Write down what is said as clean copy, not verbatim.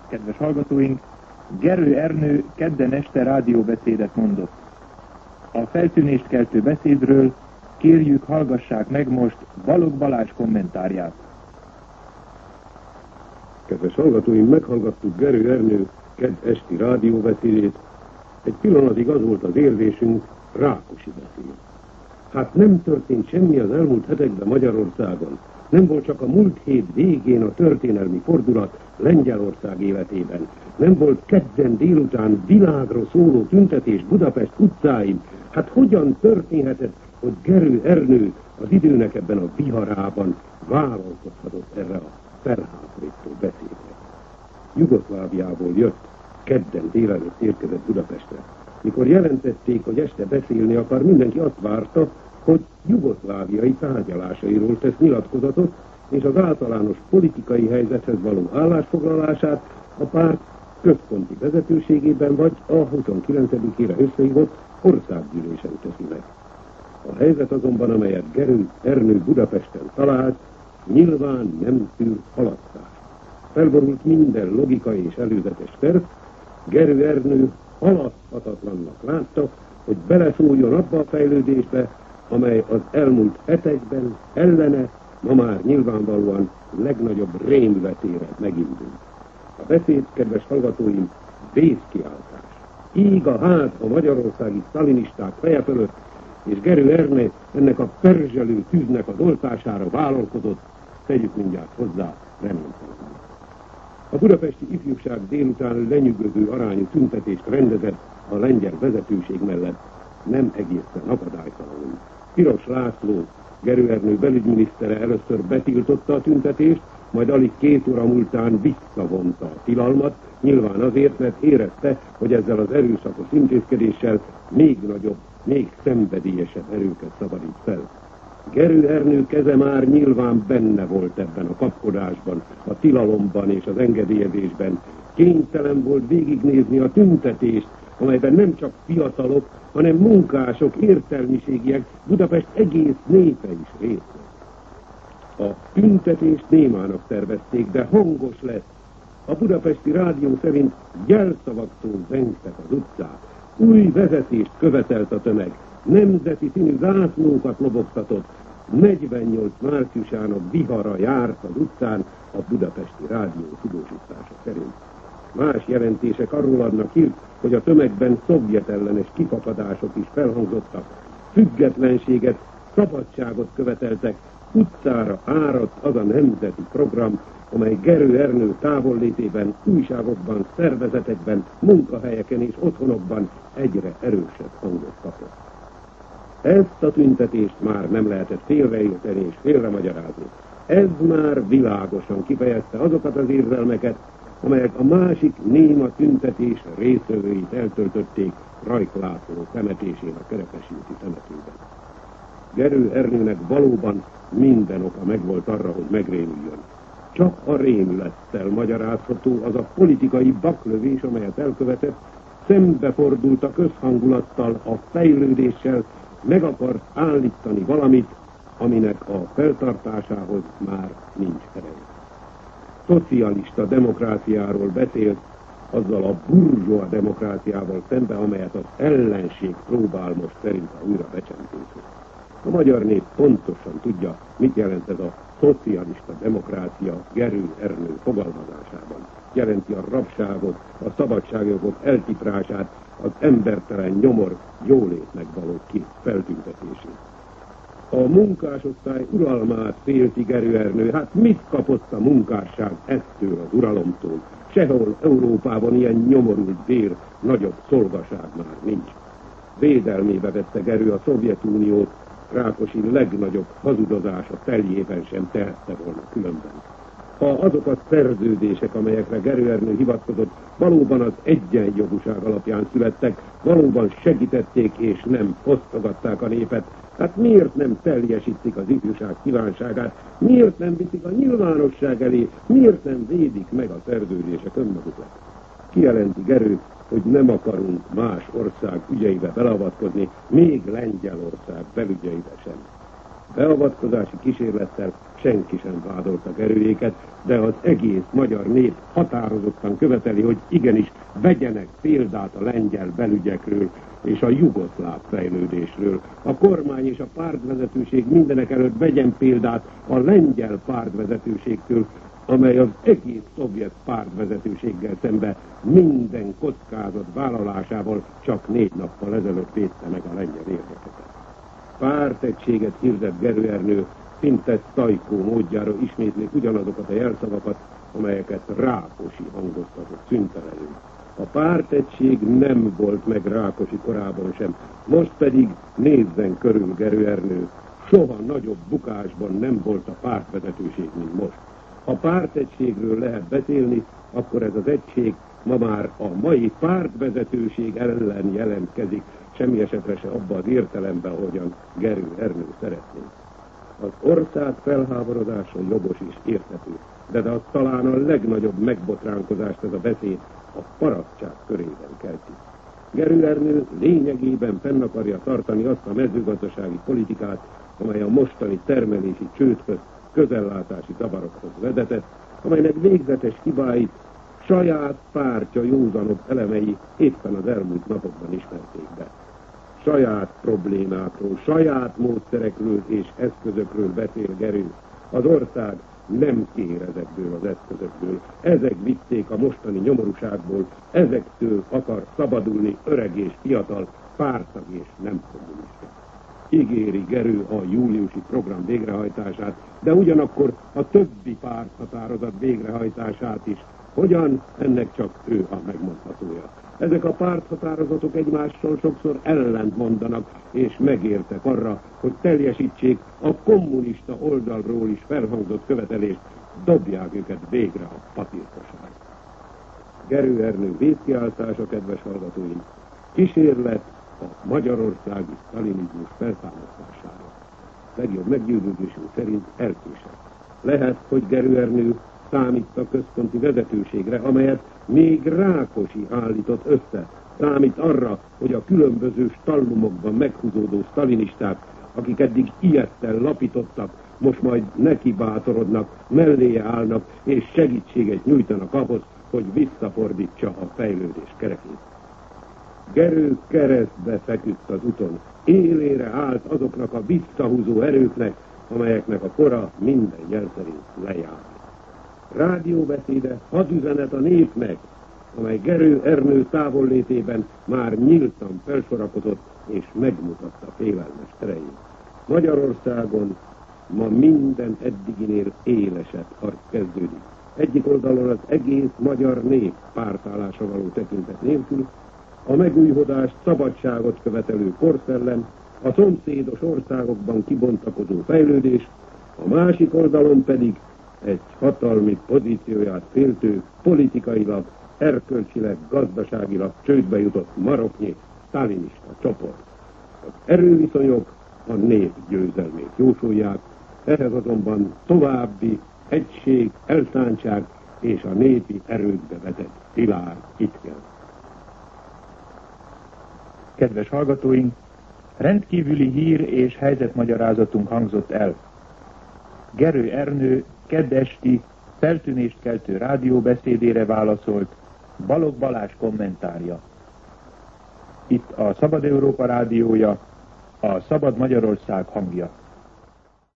Kedves hallgatóink, Gerő Ernő kedden este rádióbeszédet mondott. A feltűnést keltő beszédről kérjük, hallgassák meg most Balogh Balázs kommentárját. Kedves hallgatóink, meghallgattuk Gerő Ernő kedd esti rádióbeszédét. Egy pillanatig az volt az érzésünk, Rákosi beszél. Hát nem történt semmi az elmúlt hetekben Magyarországon. Nem volt csak a múlt hét végén a történelmi fordulat Lengyelország életében. Nem volt kedden délután világra szóló tüntetés Budapest utcáin. Hát hogyan történhetett, hogy Gerő Ernő az időnek ebben a viharában vállalkozhatott erre a felháborító beszédre? Jugoszláviából jött, kedden délelőtt érkezett Budapestre. Mikor jelentették, hogy este beszélni akar, mindenki azt várta, hogy jugoszláviai tárgyalásairól tesz nyilatkozatot, és az általános politikai helyzethez való állásfoglalását a párt központi vezetőségében vagy a 29-ére összehívott országgyűlésen teszi meg. A helyzet azonban, amelyet Gerő Ernő Budapesten talált, nyilván nem tűr haladtást. Felborult minden logikai és előzetes terv. Gerő Ernő haladhatatlannak látta, hogy beleszóljon abba a fejlődésbe, amely az elmúlt hetekben ellene, ma már nyilvánvalóan legnagyobb rémületére megindult. A beszéd, kedves hallgatóim, vészkiáltás. Íg a ház a magyarországi sztalinisták feje fölött, és Gerő Ernő ennek a perzselő tűznek az oltására vállalkozott, tegyük mindjárt hozzá, reménytelenül. A budapesti ifjúság délután lenyűgöző arányú tüntetést rendezett a lengyel vezetőség mellett, nem egészen akadálytalanul. Piros László, Gerő Ernő belügyminisztere először betiltotta a tüntetést, majd alig 2 óra múltán visszavonta a tilalmat, nyilván azért, mert érezte, hogy ezzel az erőszakos intézkedéssel még nagyobb, még szenvedélyesebb erőket szabadít fel. Gerő Ernő keze már nyilván benne volt ebben a kapkodásban, a tilalomban és az engedélyezésben. Kénytelen volt végignézni a tüntetést, amelyben nem csak fiatalok, hanem munkások, értelmiségiek, Budapest egész népe is részt vett. A tüntetést némának tervezték, de hangos lett. A budapesti rádió szerint jelszavaktól zengtek az utcák. Új vezetést követelt a tömeg. Nemzeti színű zászlókat lobogtatott. 48 márciusán a vihara járt az utcán a budapesti rádió tudósítása szerint. Más jelentések arról adnak hírt, hogy a tömegben szovjetellenes kifakadások is felhangzottak. Függetlenséget, szabadságot követeltek, utcára áradt az a nemzeti program, amely Gerő Ernő távollétében, újságokban, szervezetekben, munkahelyeken és otthonokban egyre erősebb hangot kapott. Ezt a tüntetést már nem lehetett félreérteni és félremagyarázni. Ez már világosan kifejezte azokat az érzelmeket, amelyek a másik néma tüntetés résztvevőit eltöltötték Rajk László temetésén a Kerepesi úti temetőben. Gerő Ernőnek valóban minden oka megvolt arra, hogy megrémüljön. Csak a rémülettel magyarázható az a politikai baklövés, amelyet elkövetett, szembefordult a közhangulattal, a fejlődéssel, meg akart állítani valamit, aminek a feltartásához már nincs ereje. Szocialista demokráciáról beszélt, azzal a burzsóa demokráciával szembe, amelyet az ellenség próbál most szerint újra becsempészni. A magyar nép pontosan tudja, mit jelent ez a szocialista demokrácia Gerő Ernő fogalmazásában. Jelenti a rabságot, a szabadságjogok eltiprását, az embertelen nyomor jólétnek való feltüntetését. A munkásosztály uralmát félti Gerő Ernő. Hát mit kapott a munkásság ettől az uralomtól? Sehol Európában ilyen nyomorult bér, nagyobb szolgaság már nincs. Védelmébe vette Gerő a Szovjetuniót, Rákosi legnagyobb hazudozása teljében sem tehette volna különben. Ha azok a szerződések, amelyekre Gerő Ernő hivatkozott, valóban az egyenjogúság alapján születtek, valóban segítették és nem osztogatták a népet, hát miért nem teljesítik az ifjúság kívánságát, miért nem viszik a nyilvánosság elé, miért nem védik meg a szerződések önmagukat? Kijelenti Gerő, hogy nem akarunk más ország ügyeibe beleavatkozni, még Lengyelország belügyeibe sem. Beavatkozási kísérlettel senki sem vádolta Gerőéket, de az egész magyar nép határozottan követeli, hogy igenis vegyenek példát a lengyel belügyekről és a jugoszláv fejlődésről. A kormány és a pártvezetőség mindenek előtt vegyen példát a lengyel pártvezetőségtől, amely az egész szovjet pártvezetőséggel szembe minden kockázat vállalásával csak 4 nappal ezelőtt védte meg a lengyel érdekeket. Pártegységet hirdett Gerő Ernő, szinte Sztajkó módjára ismétli ugyanazokat a jelszavakat, amelyeket Rákosi hangoztatott szüntelenül. A pártegység nem volt meg Rákosi korában sem, most pedig nézzen körül Gerő Ernő, soha nagyobb bukásban nem volt a pártvezetőség, mint most. Ha pártegységről lehet beszélni, akkor ez az egység ma már a mai pártvezetőség ellen jelentkezik, semmi esetre se abba az értelemben, ahogyan Gerő Ernő szeretné. Az ország felháborodása jogos és érthető, de az talán a legnagyobb megbotránkozást ez a beszéd a parasztság körében kelti. Gerő Ernő lényegében fenn akarja tartani azt a mezőgazdasági politikát, amely a mostani termelési csődhöz, közellátási zavarokhoz vezetett, amelynek végzetes hibáit saját pártja józanabb elemei éppen az elmúlt napokban ismerték be. Saját problémákról, saját módszerekről és eszközökről beszél Gerő. Az ország nem kér ezekből az eszközökből. Ezek vitték a mostani nyomorúságból, ezektől akar szabadulni öreg és fiatal, pártag és nem kommunista. Ígéri Gerő a júliusi program végrehajtását, de ugyanakkor a többi párthatározat végrehajtását is. Hogyan? Ennek csak ő a megmondhatója. Ezek a párthatározatok egymással sokszor ellent mondanak, és megértek arra, hogy teljesítsék a kommunista oldalról is felhangzott követelést, dobják őket végre a papírkosárba. Gerő Ernő vészkiáltása, kedves hallgatóim, kísérlet a magyarországi sztalinizmus feltámasztására. Legjobb meggyőződésünk szerint elkésett. Lehet, hogy Gerő Ernő számít a központi vezetőségre, amelyet még Rákosi állított össze. Számít arra, hogy a különböző stallumokban meghúzódó sztalinisták, akik eddig ilyetten lapítottak, most majd neki bátorodnak, melléje állnak és segítséget nyújtanak ahhoz, hogy visszafordítsa a fejlődés kerekét. Gerő keresztbe feküdt az úton, élére állt azoknak a visszahúzó erőknek, amelyeknek a kora minden jel szerint lejárt. Rádióbeszéde hadüzenet a népnek, amely Gerő Ernő távollétében már nyíltan felsorakozott és megmutatta félelmes tereit. Magyarországon ma minden eddiginél élesebb harc kezdődik. Egyik oldalon az egész magyar nép pártállása való tekintet nélkül, a megújhodást, szabadságot követelő korszellem, a szomszédos országokban kibontakozó fejlődés, a másik oldalon pedig egy hatalmi pozícióját féltő, politikailag, erkölcsileg, gazdaságilag csődbe jutott maroknyi sztálinista csoport. Az erőviszonyok a nép győzelmét jósolják, ehhez azonban további egység, elszántság és a népi erőkbe vetett szilárd itt kell. Kedves hallgatóink, rendkívüli hír és helyzetmagyarázatunk hangzott el. Gerő Ernő kedd esti feltűnést keltő rádióbeszédére válaszolt Balogh Balázs kommentárja. Itt a Szabad Európa rádiója, a Szabad Magyarország hangja.